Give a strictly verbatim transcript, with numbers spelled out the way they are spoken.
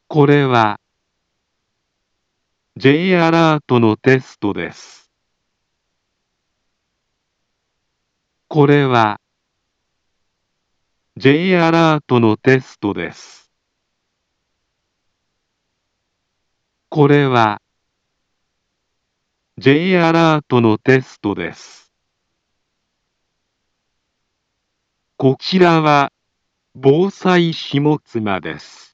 これは J アラートのテストです。これは J アラートのテストです。これは J アラートのテストです。こちらは防災下妻です。